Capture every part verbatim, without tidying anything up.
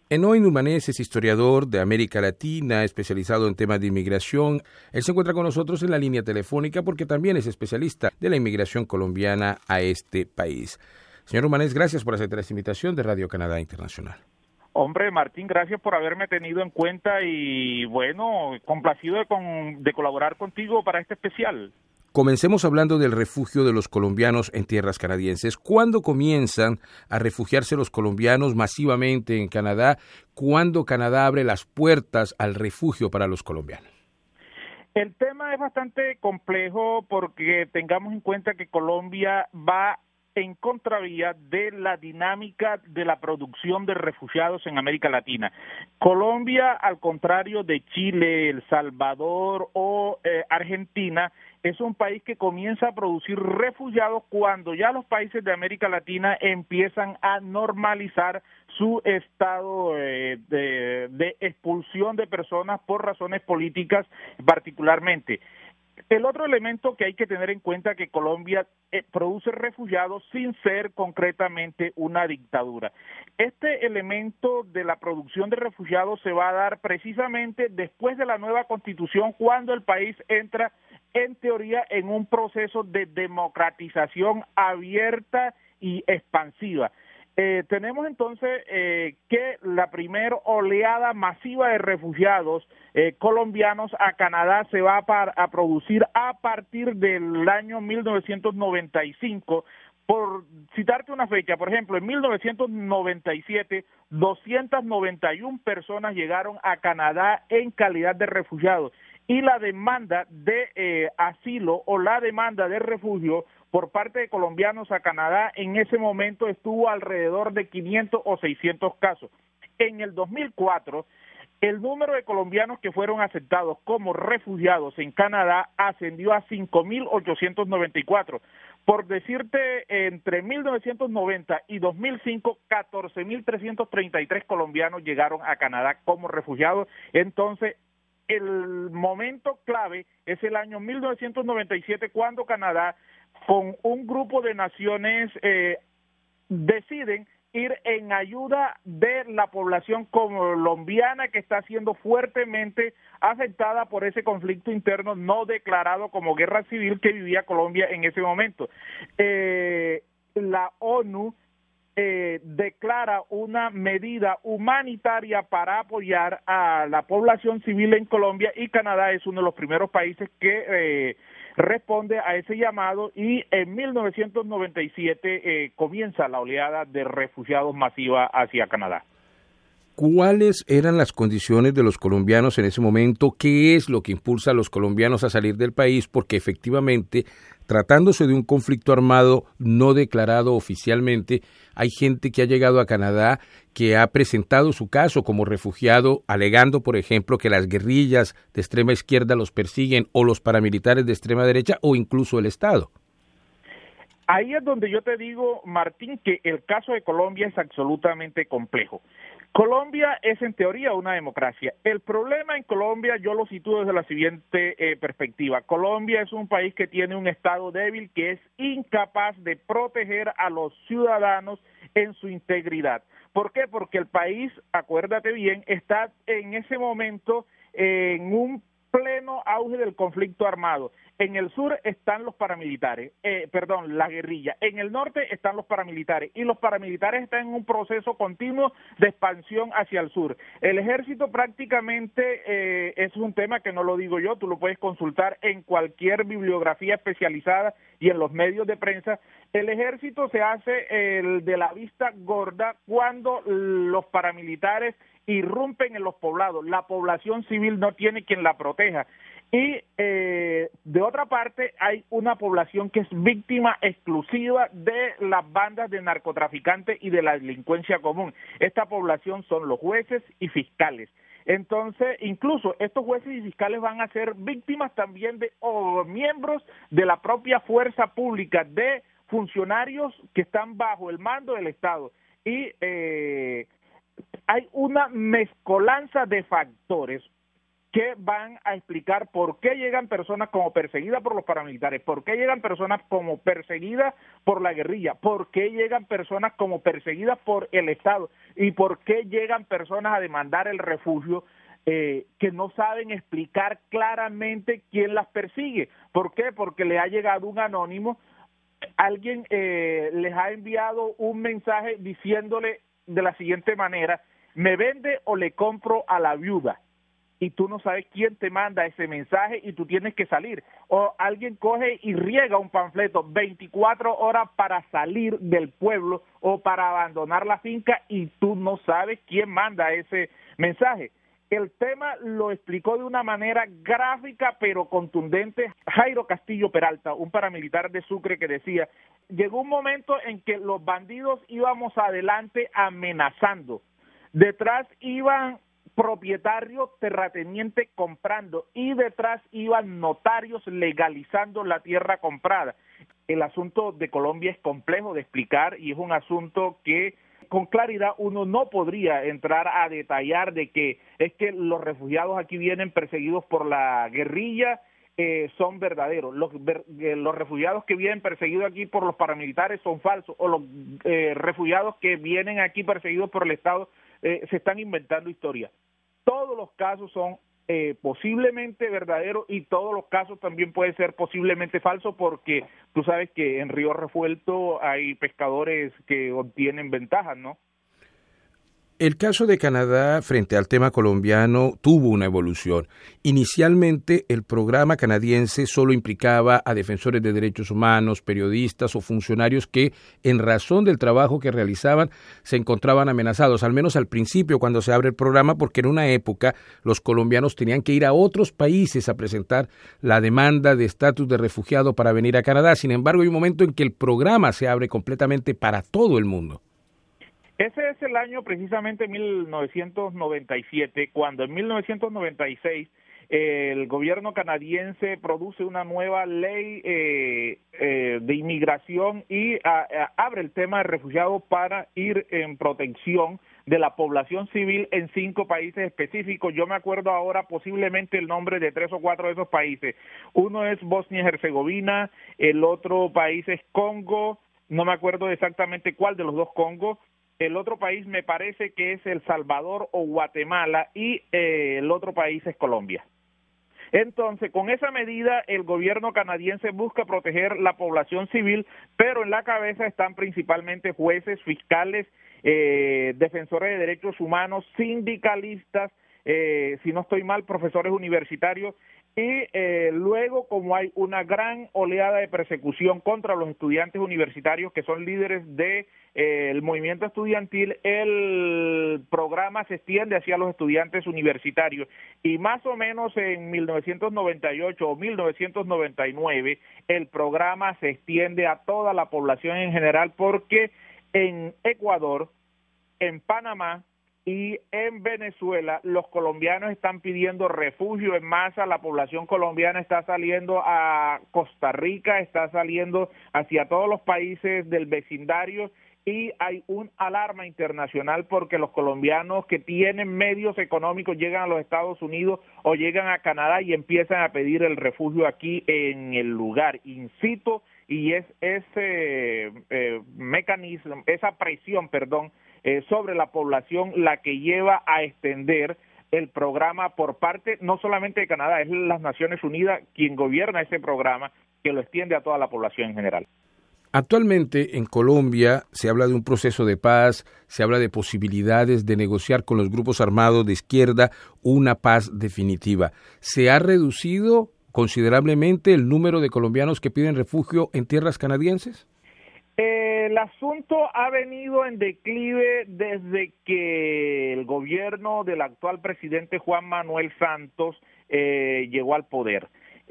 Enoy Numanez es historiador de América Latina, especializado en temas de inmigración. Él se encuentra con nosotros en la línea telefónica porque también es especialista de la inmigración colombiana a este país. Señor Numanez, gracias por aceptar esta invitación de Radio Canadá Internacional. Hombre, Martín, gracias por haberme tenido en cuenta y, bueno, complacido de, con, de colaborar contigo para este especial. Comencemos hablando del refugio de los colombianos en tierras canadienses. ¿Cuándo comienzan a refugiarse los colombianos masivamente en Canadá? ¿Cuándo Canadá abre las puertas al refugio para los colombianos? El tema es bastante complejo porque tengamos en cuenta que Colombia va en contravía de la dinámica de la producción de refugiados en América Latina. Colombia, al contrario de Chile, El Salvador o eh, Argentina, es un país que comienza a producir refugiados cuando ya los países de América Latina empiezan a normalizar su estado eh, de, de expulsión de personas por razones políticas particularmente. El otro elemento que hay que tener en cuenta es que Colombia eh, produce refugiados sin ser concretamente una dictadura. Este elemento de la producción de refugiados se va a dar precisamente después de la nueva constitución, cuando el país entra en teoría en un proceso de democratización abierta y expansiva. Eh, tenemos entonces eh, que la primera oleada masiva de refugiados eh, colombianos a Canadá se va a, par, a producir a partir del año mil novecientos noventa y cinco. Por citarte una fecha, por ejemplo, en mil novecientos noventa y siete, doscientas noventa y una personas llegaron a Canadá en calidad de refugiados y la demanda de eh, asilo o la demanda de refugio por parte de colombianos a Canadá en ese momento estuvo alrededor de quinientos o seiscientos casos. En el dos mil cuatro, el número de colombianos que fueron aceptados como refugiados en Canadá ascendió a cinco mil ochocientos noventa y cuatro. Por decirte, entre mil novecientos noventa y dos mil cinco, catorce mil trescientos treinta y tres colombianos llegaron a Canadá como refugiados. Entonces, el momento clave es el año mil novecientos noventa y siete, cuando Canadá, con un grupo de naciones, eh, deciden ir en ayuda de la población colombiana que está siendo fuertemente afectada por ese conflicto interno no declarado como guerra civil que vivía Colombia en ese momento. Eh, la ONU eh, declara una medida humanitaria para apoyar a la población civil en Colombia, y Canadá es uno de los primeros países que eh, responde a ese llamado, y en mil novecientos noventa y siete eh, comienza la oleada de refugiados masiva hacia Canadá. ¿Cuáles eran las condiciones de los colombianos en ese momento? ¿Qué es lo que impulsa a los colombianos a salir del país? Porque efectivamente, tratándose de un conflicto armado no declarado oficialmente, hay gente que ha llegado a Canadá que ha presentado su caso como refugiado, alegando, por ejemplo, que las guerrillas de extrema izquierda los persiguen, o los paramilitares de extrema derecha, o incluso el Estado. Ahí es donde yo te digo, Martín, que el caso de Colombia es absolutamente complejo. Colombia es en teoría una democracia. El problema en Colombia yo lo sitúo desde la siguiente eh, perspectiva. Colombia es un país que tiene un Estado débil, que es incapaz de proteger a los ciudadanos en su integridad. ¿Por qué? Porque el país, acuérdate bien, está en ese momento eh, en un pleno auge del conflicto armado. En el sur están los paramilitares, eh, perdón, la guerrilla. En el norte están los paramilitares, y los paramilitares están en un proceso continuo de expansión hacia el sur. El ejército prácticamente eh, es un tema que no lo digo yo, tú lo puedes consultar en cualquier bibliografía especializada y en los medios de prensa. El ejército se hace el de la vista gorda cuando los paramilitares irrumpen en los poblados. La población civil no tiene quien la proteja. Y eh, de otra parte hay una población que es víctima exclusiva de las bandas de narcotraficantes y de la delincuencia común. Esta población son los jueces y fiscales. Entonces, incluso estos jueces y fiscales van a ser víctimas también de o miembros de la propia fuerza pública, de funcionarios que están bajo el mando del Estado. Y eh, hay una mezcolanza de factores. que van a explicar por qué llegan personas como perseguidas por los paramilitares, por qué llegan personas como perseguidas por la guerrilla, por qué llegan personas como perseguidas por el Estado y por qué llegan personas a demandar el refugio eh, que no saben explicar claramente quién las persigue. ¿Por qué? Porque le ha llegado un anónimo, alguien eh, les ha enviado un mensaje diciéndole de la siguiente manera: me vende o le compro a la viuda. Y tú no sabes quién te manda ese mensaje y tú tienes que salir. O alguien coge y riega un panfleto veinticuatro horas para salir del pueblo o para abandonar la finca y tú no sabes quién manda ese mensaje. El tema lo explicó de una manera gráfica pero contundente Jairo Castillo Peralta, un paramilitar de Sucre, que decía: llegó un momento en que los bandidos íbamos adelante amenazando, detrás iban propietarios terratenientes comprando y detrás iban notarios legalizando la tierra comprada. El asunto de Colombia es complejo de explicar y es un asunto que con claridad uno no podría entrar a detallar de que es que los refugiados aquí vienen perseguidos por la guerrilla, eh, son verdaderos. Los, ver, eh, los refugiados que vienen perseguidos aquí por los paramilitares son falsos, o los eh, refugiados que vienen aquí perseguidos por el Estado eh, se están inventando historias. Todos los casos son eh, posiblemente verdaderos y todos los casos también pueden ser posiblemente falsos, porque tú sabes que en Río Revuelto hay pescadores que obtienen ventajas, ¿no? El caso de Canadá frente al tema colombiano tuvo una evolución. Inicialmente, el programa canadiense solo implicaba a defensores de derechos humanos, periodistas o funcionarios que, en razón del trabajo que realizaban, se encontraban amenazados, al menos al principio cuando se abre el programa, porque en una época los colombianos tenían que ir a otros países a presentar la demanda de estatus de refugiado para venir a Canadá. Sin embargo, hay un momento en que el programa se abre completamente para todo el mundo. Ese es el año precisamente mil novecientos noventa y siete, cuando en mil novecientos noventa y seis eh, el gobierno canadiense produce una nueva ley eh, eh, de inmigración y a, a, abre el tema de refugiados para ir en protección de la población civil en cinco países específicos. Yo me acuerdo ahora posiblemente el nombre de tres o cuatro de esos países. Uno es Bosnia y Herzegovina, el otro país es Congo, no me acuerdo exactamente cuál de los dos Congos. El otro país me parece que es El Salvador o Guatemala y eh, el otro país es Colombia. Entonces, con esa medida, el gobierno canadiense busca proteger la población civil, pero en la cabeza están principalmente jueces, fiscales, eh, defensores de derechos humanos, sindicalistas, eh, si no estoy mal, profesores universitarios, y eh, luego, como hay una gran oleada de persecución contra los estudiantes universitarios que son líderes de eh, el movimiento estudiantil, el programa se extiende hacia los estudiantes universitarios y más o menos en mil novecientos noventa y ocho o mil novecientos noventa y nueve el programa se extiende a toda la población en general, porque en Ecuador, en Panamá y en Venezuela los colombianos están pidiendo refugio en masa. La población colombiana está saliendo a Costa Rica, está saliendo hacia todos los países del vecindario y hay un alarma internacional porque los colombianos que tienen medios económicos llegan a los Estados Unidos o llegan a Canadá y empiezan a pedir el refugio aquí en el lugar in situ, y es ese eh, mecanismo, esa presión, perdón, Eh, sobre la población la que lleva a extender el programa por parte no solamente de Canadá, es las Naciones Unidas quien gobierna ese programa, que lo extiende a toda la población en general. Actualmente en Colombia se habla de un proceso de paz, se habla de posibilidades de negociar con los grupos armados de izquierda una paz definitiva. ¿Se ha reducido considerablemente el número de colombianos que piden refugio en tierras canadienses? El asunto ha venido en declive desde que el gobierno del actual presidente Juan Manuel Santos eh, llegó al poder,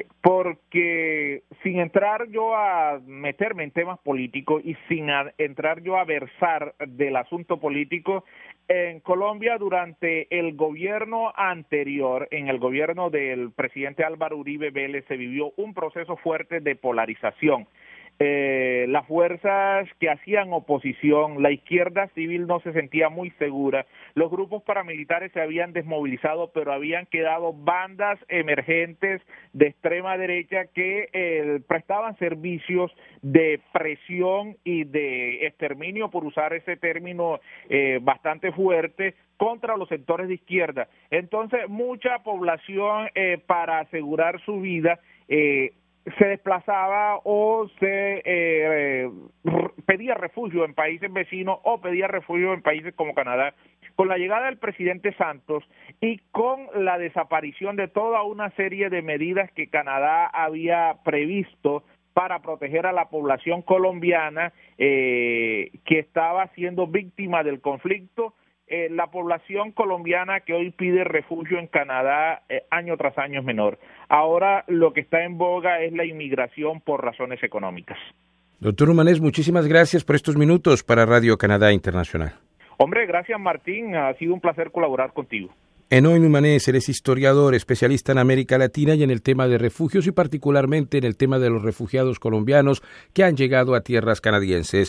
porque sin entrar yo a meterme en temas políticos y sin a, entrar yo a versar del asunto político, en Colombia durante el gobierno anterior, en el gobierno del presidente Álvaro Uribe Vélez, se vivió un proceso fuerte de polarización. Eh, las fuerzas que hacían oposición, la izquierda civil no se sentía muy segura, los grupos paramilitares se habían desmovilizado, pero habían quedado bandas emergentes de extrema derecha que eh, prestaban servicios de presión y de exterminio, por usar ese término eh, bastante fuerte, contra los sectores de izquierda. Entonces, mucha población eh, para asegurar su vida eh, se desplazaba o se eh, pedía refugio en países vecinos o pedía refugio en países como Canadá. Con la llegada del presidente Santos y con la desaparición de toda una serie de medidas que Canadá había previsto para proteger a la población colombiana eh, que estaba siendo víctima del conflicto, Eh, la población colombiana que hoy pide refugio en Canadá eh, año tras año es menor. Ahora lo que está en boga es la inmigración por razones económicas. Doctor Humanés, muchísimas gracias por estos minutos para Radio Canadá Internacional. Hombre, gracias Martín, ha sido un placer colaborar contigo. Eloy Humanés, él es historiador, especialista en América Latina y en el tema de refugios y particularmente en el tema de los refugiados colombianos que han llegado a tierras canadienses.